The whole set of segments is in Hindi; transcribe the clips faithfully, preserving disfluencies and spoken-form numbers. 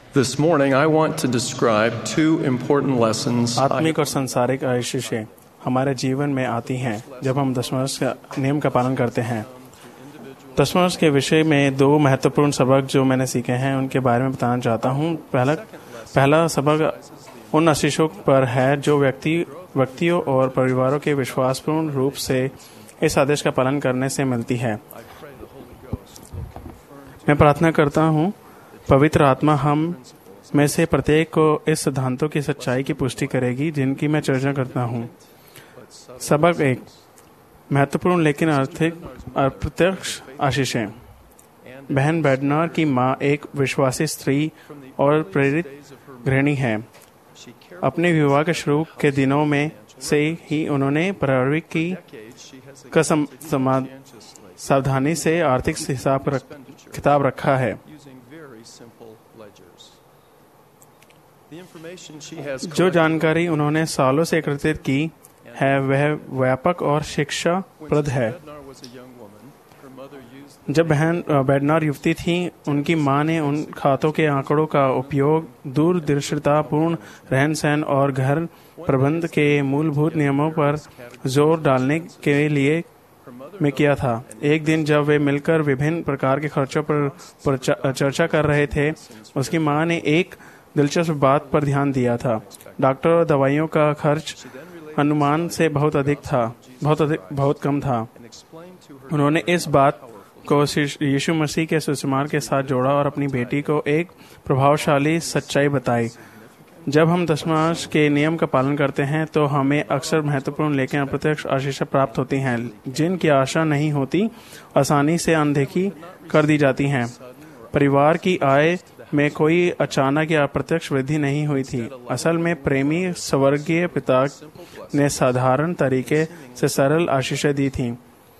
This morning, I want to describe two important lessons. आत्मिक और सांसारिक आशीषें हमारे जीवन में आती हैं जब हम दशमांश का नियम का पालन करते हैं। दशमांश के विषय में दो महत्वपूर्ण सबक जो मैंने सीखे हैं उनके बारे में बताना चाहता हूँ। पहला पहला सबक उन आशीषों पर है जो व्यक्ति व्यक्तियों और परिवारों के विश्वासपूर्ण रूप से इस आदेश का पालन करने से मिलती है। मैं प्रार्थना करता हूँ पवित्र आत्मा हम में से प्रत्येक को इस सिद्धांतों की सच्चाई की पुष्टि करेगी जिनकी मैं चर्चा करता हूँ। सबक एक, महत्वपूर्ण लेकिन आर्थिक अप्रत्यक्ष आशीषें। बहन बेडनार की माँ एक विश्वासी स्त्री और प्रेरित गृहिणी है। अपने विवाह के शुरू के दिनों में से ही उन्होंने प्रारंभिक की कसम सावधानी से आर्थिक हिसाब रख, किताब रखा है। जो जानकारी उन्होंने सालों से एकत्रित की है वह व्यापक और शिक्षाप्रद है। जब बहन बेडनार युवती थी, उनकी मां ने उन खातों के आंकड़ों का उपयोग दूरदर्शितापूर्ण रहन सहन और घर प्रबंध के मूलभूत नियमों पर जोर डालने के लिए में किया था। एक दिन जब वे मिलकर विभिन्न प्रकार के खर्चों पर, पर चर्चा कर रहे थे, उसकी मां ने एक दिलचस्प बात पर ध्यान दिया था। डॉक्टर और दवाइयों का खर्च अनुमान से बहुत अधिक था बहुत अधिक बहुत कम था। उन्होंने इस बात को यीशु मसीह के सुसमार के साथ जोड़ा और अपनी बेटी को एक प्रभावशाली सच्चाई बताई। जब हम दशमांश के नियम का पालन करते हैं तो हमें अक्सर महत्वपूर्ण लेकिन अप्रत्यक्ष आशीषें प्राप्त होती हैं जिनकी आशा नहीं होती, आसानी से अनदेखी कर दी जाती हैं। परिवार की आय में कोई अचानक या अप्रत्यक्ष वृद्धि नहीं हुई थी। असल में प्रेमी स्वर्गीय पिता ने साधारण तरीके से सरल आशीषें दी थीं।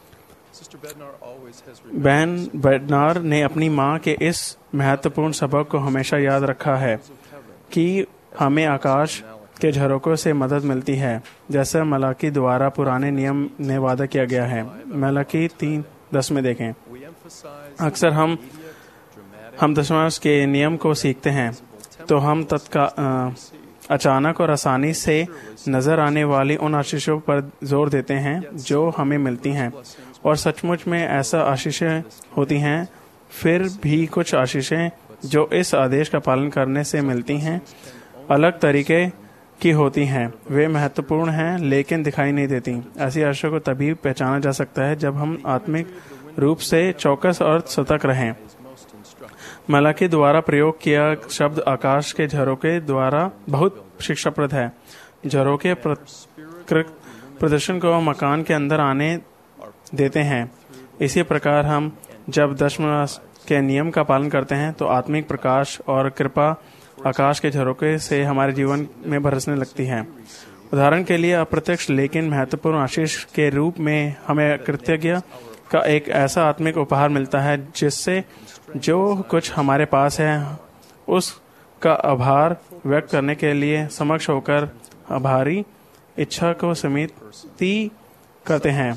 बहन बेडनार ने अपनी मां के इस महत्वपूर्ण सबक को हमेशा याद रखा है कि हमें आकाश के झरोकों से मदद मिलती है, जैसा मलाकी द्वारा पुराने नियम में वादा किया गया है। मलाकी तीन दस में देखें। अक्सर हम हम दशमांश के नियम को सीखते हैं तो हम तत्काल अचानक और आसानी से नजर आने वाली उन आशीषों पर जोर देते हैं जो हमें मिलती हैं, और सचमुच में ऐसा आशीषें होती हैं। फिर भी कुछ आशीषें जो इस आदेश का पालन करने से मिलती हैं अलग तरीके की होती हैं। वे महत्वपूर्ण हैं लेकिन दिखाई नहीं देती। ऐसी आशीषों को तभी पहचाना जा सकता है जब हम आत्मिक रूप से चौकस और सतर्क रहें। मलाकी द्वारा प्रयोग किया शब्द आकाश के झरोके द्वारा बहुत शिक्षाप्रद है। झरोके प्रदर्शन को मकान के अंदर आने देते हैं। इसी प्रकार हम जब दशमांश के नियम का पालन करते हैं तो आत्मिक प्रकाश और कृपा आकाश के झरोके से हमारे जीवन में बरसने लगती है। उदाहरण के लिए अप्रत्यक्ष लेकिन महत्वपूर्ण आशीष के रूप में हमें कृतज्ञ का एक ऐसा आत्मिक उपहार मिलता है जिससे जो कुछ हमारे पास है उसका आभार व्यक्त करने के लिए समक्ष होकर आभारी इच्छा को समिति करते हैं।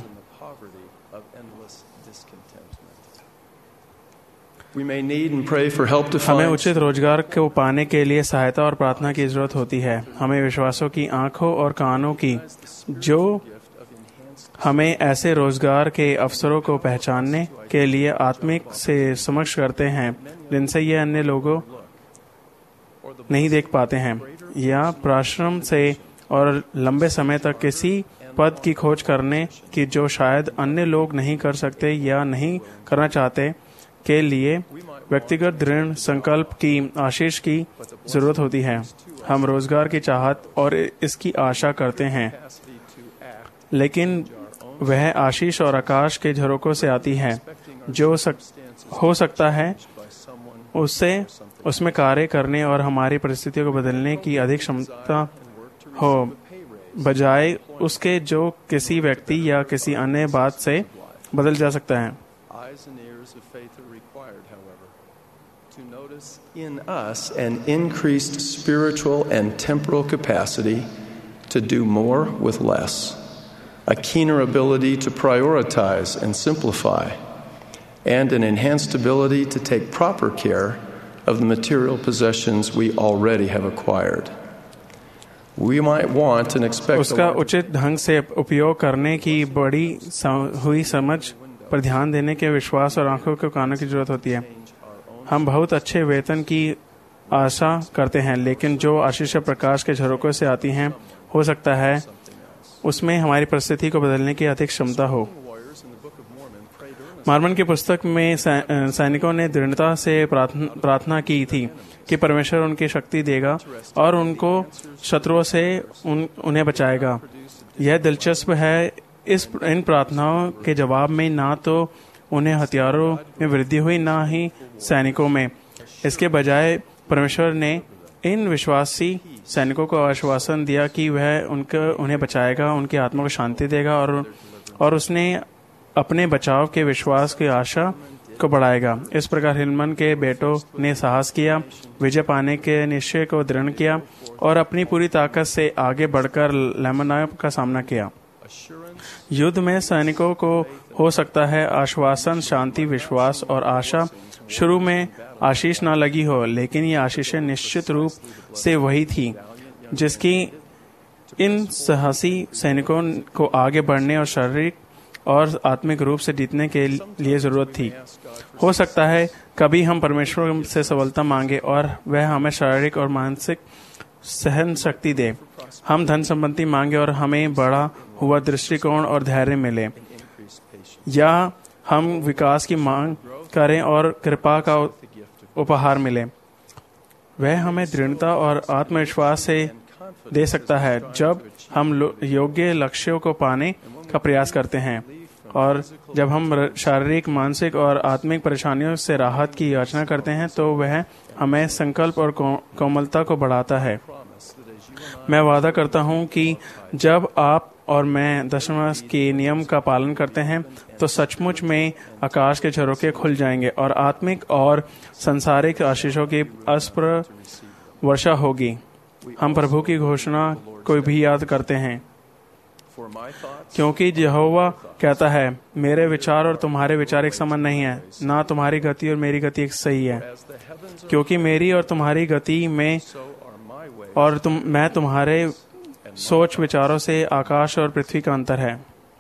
हमें उचित रोजगार को पाने के लिए सहायता और प्रार्थना की जरूरत होती है। हमें विश्वासों की आंखों और कानों की जो हमें ऐसे रोजगार के अवसरों को पहचानने के लिए आत्मिक से समक्ष करते हैं जिनसे ये अन्य लोगों नहीं देख पाते हैं, या प्राश्रम से और लंबे समय तक किसी पद की खोज करने की जो शायद अन्य लोग नहीं कर सकते या नहीं करना चाहते के लिए व्यक्तिगत दृढ़ संकल्प की आशीष की जरूरत होती है। हम रोजगार की चाहत और इसकी आशा करते हैं, लेकिन वह आशीष और आकाश के झरोकों से आती है जो सक, हो सकता है उससे उसमें कार्य करने और हमारी परिस्थितियों को बदलने की अधिक क्षमता हो, बजाय उसके जो किसी व्यक्ति या किसी अन्य बात से बदल जा सकता है। To notice in us an increased spiritual and temporal capacity to do more with less, a keener ability to prioritize and simplify, and an enhanced ability to take proper care of the material possessions we already have acquired. We might want and expect उसका उचित ढंग से उपयोग करने की बड़ी हुई समझ पर ध्यान देने के विश्वास और आंखों के कानों की जरूरत होती है। हम बहुत अच्छे वेतन की आशा करते हैं, लेकिन जो आशीष प्रकाश के झरोकों से आती हैं, हो सकता है उसमें हमारी परिस्थिति को बदलने की अधिक क्षमता हो। मार्मन की पुस्तक में सैनिकों ने दृढ़ता से प्रार्थना की थी कि परमेश्वर उनकी शक्ति देगा और उनको शत्रुओं से उन, उन्हें बचाएगा। यह दिलचस्प है, इस इन प्रार्थनाओं के जवाब में ना तो उन्हें हथियारों में वृद्धि हुई, ना ही सैनिकों में। इसके बजाय परमेश्वर ने इन विश्वासी सैनिकों को आश्वासन दिया कि वह उनके उन्हें बचाएगा, उनकी आत्मा को शांति देगा और और उसने अपने बचाव के विश्वास की आशा को बढ़ाएगा। इस प्रकार हिलमन के बेटों ने साहस किया, विजय पाने के निश्चय को दृढ़ किया और अपनी पूरी ताकत से आगे बढ़कर लेमनायब का सामना किया। युद्ध में सैनिकों को हो सकता है आश्वासन, शांति, विश्वास और आशा शुरू में आशीष न लगी हो, लेकिन ये आशीषें निश्चित रूप से वही थी जिसकी इन साहसी सैनिकों को आगे बढ़ने और शारीरिक और आत्मिक रूप से जीतने के लिए जरूरत थी। हो सकता है कभी हम परमेश्वर से सफलता मांगे और वह हमें शारीरिक और मानसिक सहन शक्ति दे। हम धन संपत्ति मांगे और हमें बड़ा हुआ दृष्टिकोण और धैर्य मिले, या हम विकास की मांग करें और कृपा का उपहार मिले। वह हमें दृढ़ता और आत्मविश्वास से दे सकता है जब हम योग्य लक्ष्यों को पाने का प्रयास करते हैं और जब हम शारीरिक, मानसिक और आत्मिक परेशानियों से राहत की याचना करते हैं तो वह हमें संकल्प और कोमलता को बढ़ाता है। मैं वादा करता हूं कि जब आप और मैं दशमांश के नियम का पालन करते हैं तो सचमुच में आकाश के झरोखे खुल जाएंगे और आत्मिक और सांसारिक आशीषों की अस्पर वर्षा होगी। हम प्रभु की घोषणा को भी याद करते हैं, क्योंकि यहोवा कहता है, मेरे विचार और तुम्हारे विचार एक समान नहीं है, ना तुम्हारी गति और मेरी गति एक सही है। क्योंकि मेरी और तुम्हारी गति में और तुम मैं तुम्हारे सोच विचारों से आकाश और पृथ्वी का अंतर है।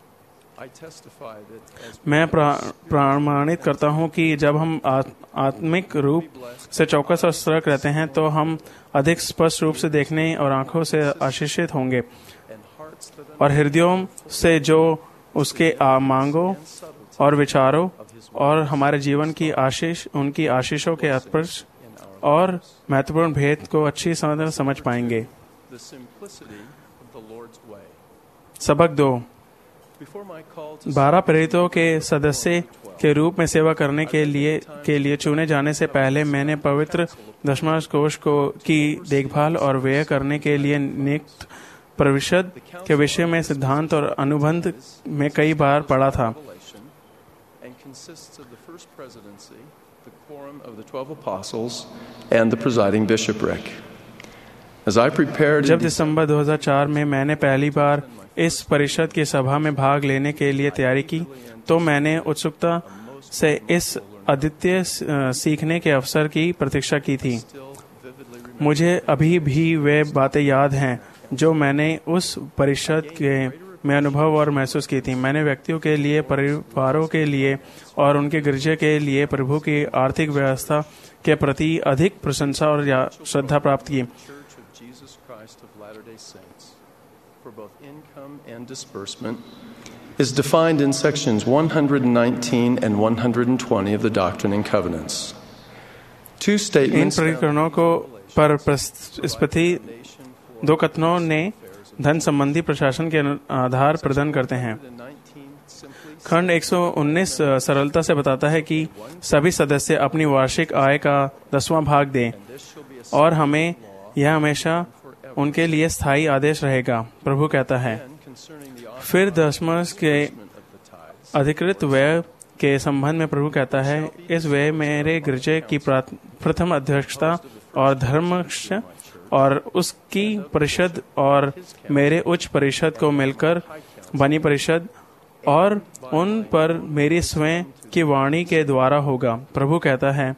मैं प्रमाणित करता हूँ कि जब हम आत्मिक रूप से चौकस और सतर्क रहते हैं तो हम अधिक स्पष्ट रूप से देखने और आंखों से आशीषित होंगे और हृदयों से जो उसके मांगों और विचारों और हमारे जीवन की आशीष उनकी आशीषों के स्पर्श और महत्वपूर्ण भेद को अच्छी तरह समझ पाएंगे। सबक दो। बारह प्रेरितों के सदस्य के रूप में सेवा करने के लिए के लिए चुने जाने से पहले मैंने पवित्र दशमांश कोष को की देखभाल और व्यय करने के लिए नियुक्त परिषद के विषय में सिद्धांत और अनुबंध में कई बार पढ़ा था। जब दिसंबर दो हज़ार चार में मैंने पहली बार इस परिषद की सभा में भाग लेने के लिए तैयारी की तो मैंने उत्सुकता से इस अद्वितीय सीखने के अवसर की प्रतीक्षा की थी। मुझे अभी भी वे बातें याद हैं जो मैंने उस परिषद के में अनुभव और महसूस की थी। मैंने व्यक्तियों के लिए, परिवारों के लिए और उनके गिरजे के लिए प्रभु की आर्थिक व्यवस्था के प्रति अधिक प्रशंसा और श्रद्धा प्राप्त की। And disbursement is defined in sections one hundred nineteen and one hundred twenty of the Doctrine and Covenants. Two statements. इन प्रकरणों को पर प्रस्तुति दो कथनों ने धन संबंधी प्रशासन के आधार प्रदान करते हैं। खंड एक सौ उन्नीस सरलता से बताता है कि सभी सदस्य अपनी वार्षिक आय का दसवां भाग दें और हमें यह हमेशा उनके लिए स्थायी आदेश रहेगा। प्रभु कहता है। फिर दशमांश के अधिकृत व्यय के संबंध में प्रभु कहता है, इस व्यय मेरे गिरजे की प्रथम अध्यक्षता और धर्मक्ष और उसकी परिषद और मेरे उच्च परिषद को मिलकर बनी परिषद और उन पर मेरी स्वयं की वाणी के द्वारा होगा। प्रभु कहता है,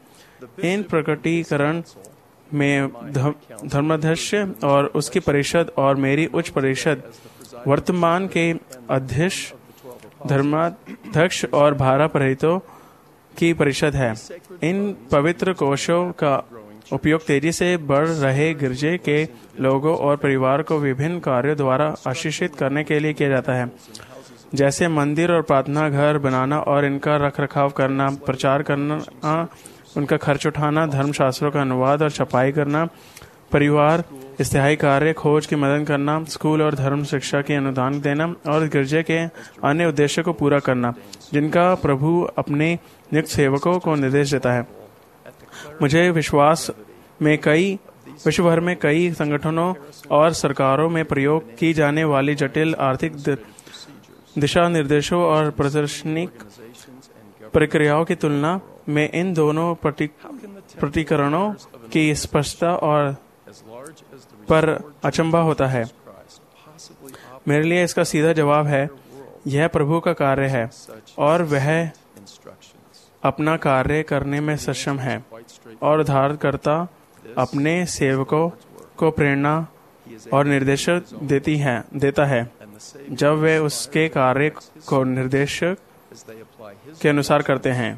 इन प्रकटीकरण में धर्माध्यक्ष और उसकी परिषद और मेरी उच्च परिषद वर्तमान के अध्यक्ष धर्माध्यक्ष और भारा परिहितों की परिषद है। इन पवित्र कोशों का उपयोग तेजी से बढ़ रहे गिरजे के लोगों और परिवार को विभिन्न कार्यों द्वारा आशीषित करने के लिए किया जाता है, जैसे मंदिर और प्रार्थना घर बनाना और इनका रख रखाव करना, प्रचार करना, उनका खर्च उठाना, धर्मशास्त्रों का अनुवाद और छपाई करना, परिवार स्थायी कार्य खोज की मदद करना, स्कूल और धर्म शिक्षा की अनुदान देना और गिरजे के अन्य उद्देश्यों को पूरा करना जिनका प्रभु अपने नियुक्त सेवकों को निर्देश देता है। मुझे विश्वास में कई विश्व भर में कई संगठनों और सरकारों में प्रयोग की जाने वाली जटिल आर्थिक दिशा निर्देशों और प्रशासनिक प्रक्रियाओं की तुलना में इन दोनों प्रतिकरणों की स्पष्टता और पर अचंभा होता है। मेरे लिए इसका सीधा जवाब है, यह प्रभु का कार्य है और वह अपना कार्य करने में सक्षम है और उद्धारकर्ता अपने सेवकों को प्रेरणा और निर्देश देती है देता है जब वे उसके कार्य को निर्देशक के अनुसार करते हैं।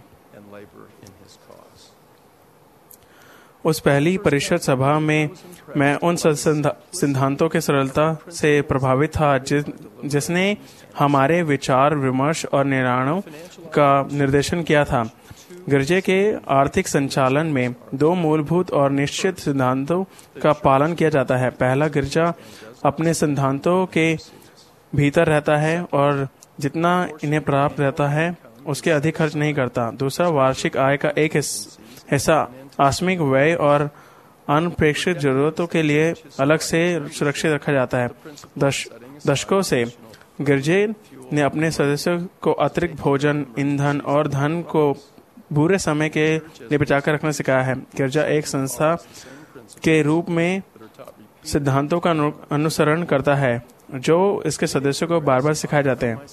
उस पहली परिषद सभा में मैं उन सिद्धांतों के सरलता से प्रभावित था जिस, जिसने हमारे विचार विमर्श और निर्णयों का निर्देशन किया था। गिरजे के आर्थिक संचालन में दो मूलभूत और निश्चित सिद्धांतों का पालन किया जाता है। पहला, गिरजा अपने सिद्धांतों के भीतर रहता है और जितना इन्हें प्राप्त रहता है उसके अधिक खर्च नहीं करता। दूसरा, वार्षिक आय का एक हिस्सा आकस्मिक व्यय और अनपेक्षित जरूरतों के लिए अलग से सुरक्षित रखा जाता है। दश, दशकों से गिरजे ने अपने सदस्यों को अतिरिक्त भोजन, ईंधन और धन को बुरे समय के लिए बचाकर रखना सिखाया है। गिरजा एक संस्था के रूप में सिद्धांतों का अनुसरण करता है जो इसके सदस्यों को बार बार सिखाए जाते हैं।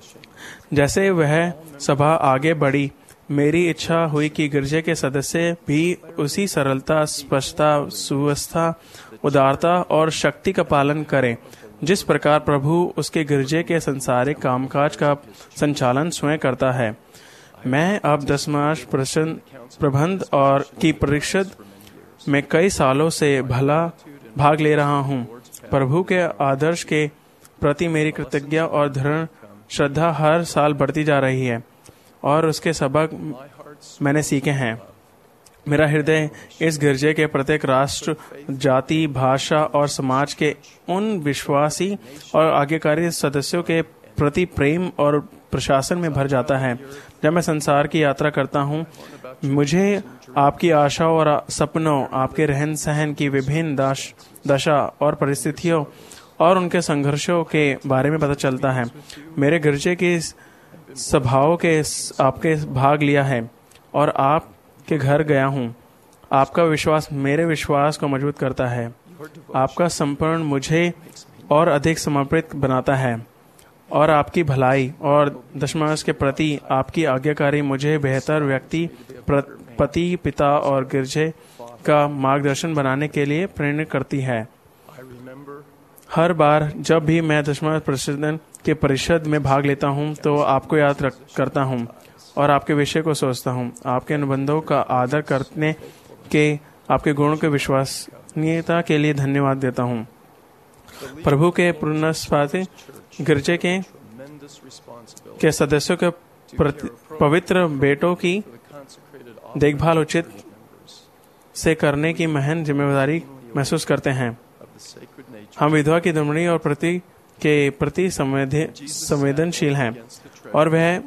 जैसे वह सभा आगे बढ़ी, मेरी इच्छा हुई कि गिरजे के सदस्य भी उसी सरलता, स्पष्टता, सुव्यवस्था, उदारता और शक्ति का पालन करें जिस प्रकार प्रभु उसके गिरजे के संसारिक कामकाज का संचालन स्वयं करता है। मैं अब दशमांश प्रबंध और की परिषद में कई सालों से भला भाग ले रहा हूँ। प्रभु के आदर्श के प्रति मेरी कृतज्ञता और दृढ़ श्रद्धा हर साल बढ़ती जा रही है और उसके सबक मैंने सीखे हैं। मेरा हृदय इस गिरजे के प्रत्येक राष्ट्र, जाति, भाषा और समाज के उन विश्वासी और आज्ञाकारी सदस्यों के प्रति प्रेम और प्रशासन में भर जाता है। जब मैं संसार की यात्रा करता हूँ, मुझे आपकी आशाओं और सपनों, आपके रहन सहन की विभिन्न दशा और परिस्थितियों और उनके संघर्षों के बारे में पता चलता है। मेरे गिरजे की सभाओं के आपके भाग लिया है और आपके घर गया हूँ। आपका विश्वास मेरे विश्वास को मजबूत करता है। आपका समर्पण मुझे और अधिक समर्पित बनाता है और आपकी भलाई और दशमांश के प्रति आपकी आज्ञाकारी मुझे बेहतर व्यक्ति, पति, पिता और गिरजे का मार्गदर्शन बनाने के लिए प्रेरित करती है। हर बार जब भी मैं दशमांश प्रसिद्धन के परिषद में भाग लेता हूँ तो आपको याद रख करता हूँ और आपके विषय को सोचता हूँ। आपके अनुबंधों का आदर करने के आपके गुणों के विश्वसनीयता के लिए धन्यवाद देता हूँ। प्रभु के पुनर्स्थापित गिरजे के के सदस्यों के पवित्र बेटों की देखभाल उचित से करने की महन जिम्मेदारी महसूस करते हैं। हम विधवा की दुर्मणी और प्रति के प्रति संवेदनशील हैं और वह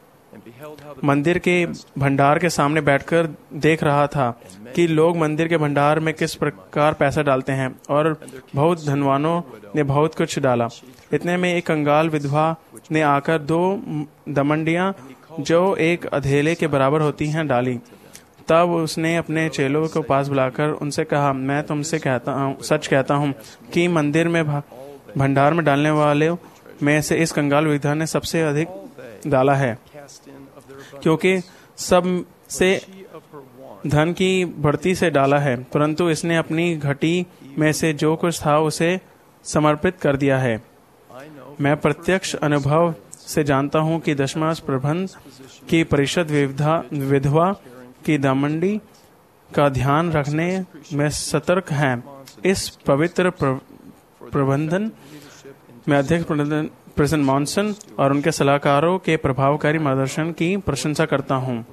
मंदिर के भंडार के सामने बैठकर देख रहा था कि लोग मंदिर के भंडार में किस प्रकार पैसा डालते हैं और बहुत धनवानों ने बहुत कुछ डाला। इतने में एक कंगाल विधवा ने आकर दो दमंडियां जो एक अधेले के बराबर होती हैं डाली। तब उसने अपने चेलों को पास बुलाकर उनसे कहा, मैं तुमसे कहता हूँ, सच कहता हूँ कि मंदिर में भंडार में डालने वाले में से इस कंगाल विधवा ने सबसे अधिक डाला है, क्योंकि सब से धन की बढ़ती से डाला है, परंतु इसने अपनी घटी में से जो कुछ था उसे समर्पित कर दिया है। मैं प्रत्यक्ष अनुभव से जानता हूँ कि दशमांश प्रबंध की परिषद विधवा विधवा की दामंडी का ध्यान रखने में सतर्क है। इस पवित्र प्रबंधन में अध्यक्ष प्रेसिडेंट मॉनसन और उनके सलाहकारों के प्रभावकारी मार्गदर्शन की प्रशंसा करता हूँ।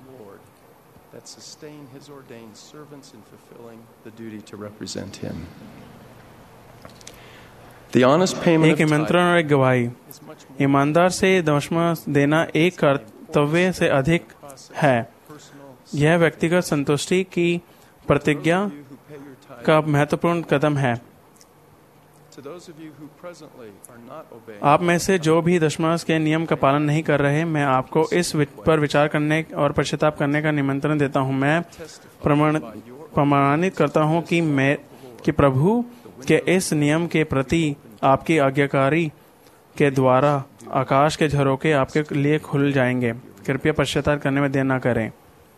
एक निमंत्रण और एक गवाही। ईमानदार से दशमांश देना एक कर्तव्य से अधिक है। यह व्यक्तिगत संतुष्टि की प्रतिज्ञा का महत्वपूर्ण कदम है। आप में से जो भी दशमांश के नियम का पालन नहीं कर रहे, मैं आपको इस पर विचार करने और पश्चाताप करने का निमंत्रण देता हूं। मैं प्रमाणित करता हूं कि मैं कि प्रभु के इस नियम के प्रति आपकी आज्ञाकारी के द्वारा आकाश के झरोखे आपके लिए खुल जाएंगे। कृपया पश्चाताप करने में देर न करें।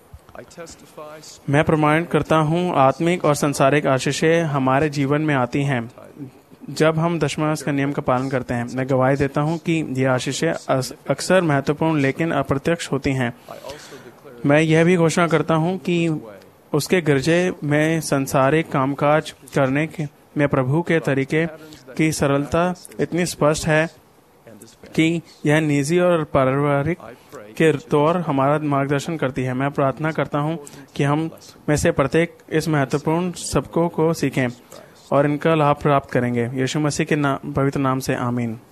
मैं प्रमाणित करता हूँ आत्मिक और सांसारिक आशीषें हमारे जीवन में आती हैं जब हम दशमांश का नियम का पालन करते हैं। मैं गवाही देता हूँ कि ये आशीषें अक्सर महत्वपूर्ण लेकिन अप्रत्यक्ष होती हैं। मैं यह भी घोषणा करता हूँ कि उसके गिरजे में सांसारिक कामकाज करने के में प्रभु के तरीके की सरलता इतनी स्पष्ट है कि यह निजी और पारिवारिक के तौर हमारा मार्गदर्शन करती है। मैं प्रार्थना करता हूँ कि हम में से प्रत्येक इस महत्वपूर्ण सबकों को सीखें और इनका लाभ प्राप्त करेंगे। यीशु मसीह के नाम, पवित्र नाम से आमीन।